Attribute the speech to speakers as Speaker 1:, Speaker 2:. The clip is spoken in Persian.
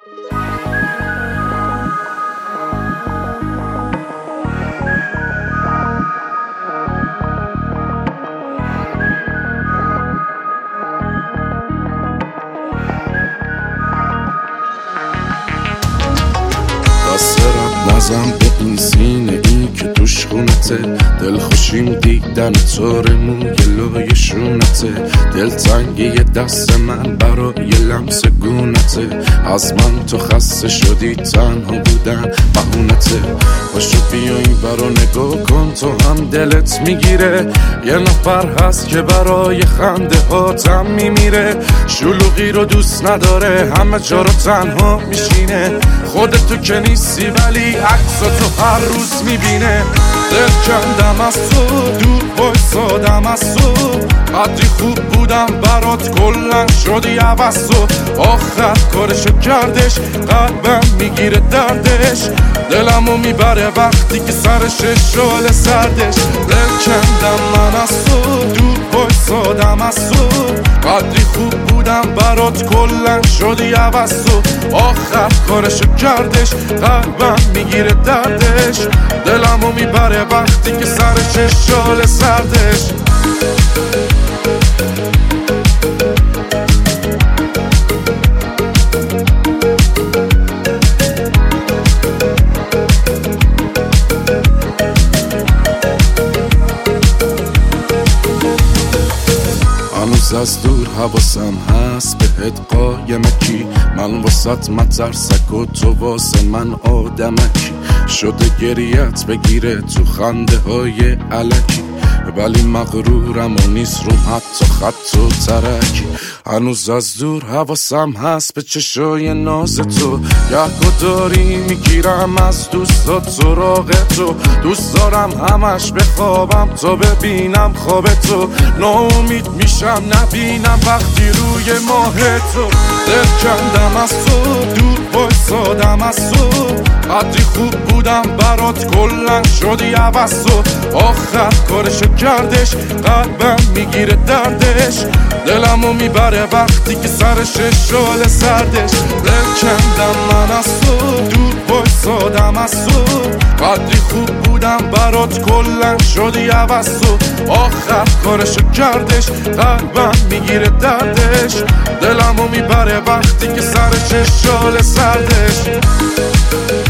Speaker 1: نزم به این سینه این که توش خونته، دل خوشیم دیدن تار موی لای شونته، دل تنگی دست من برای لمس گونته، از من تو خسته شدی تنها بودن بهونته، باشو بیا این برا نگاه کن تو هم دلت میگیره، یه نفر هست که برای خنده هاتم میمیره، شلوغی رو دوست نداره همه جا رو تنها میشینه، خودت تو که نیستی ولی عکساتو هر روز میبینه، دل کندم از تو دور بایستادم از تو، قدری خوب بودم برات کلن شدی عوض تو، آخر کارشو کردش قلبم میگیره دردش، دلمو میبره وقتی که سرش شال سردش، دل کندم من از تو دور بایستادم از تو، قدری خوب بودم برات کلن شدی عوض تو، آخر کارشو کردش قلبم میگیره دردش، دلمو میبره وقتی که سرش شال سردش. هنوز از دور حواسم هست بهت قایمکی، من واسط مترسک و تو واسه من آدمکی، شده گریت بگیره تو خنده های علکی، ولی مغرورم و نیست روم حتی خط و ترکی، هنوز از دور حواسم هست به چشای ناز تو، یه داری میگیرم از دوستات سراغ تو، دوست دارم همش بخوابم تا ببینم خواب تو، ناامید میشم نبینم وقتی روی ماه تو، دل کندم از تو دور بایستادم از تو، قدری خوب بودم برات کلن شدی عوض تو، آخر کارشو کردش قلبم میگیره دردش، دلمو میبره وقتی که سرش شال سردش، دل کندم من از تو دور بایستادم از تو، قدری خوب بودم برات کلن شدی عوض تو، آخر کارشو کردش قلبم میگیره دردش، دلمو میبره وقتی که سرش شال سردش.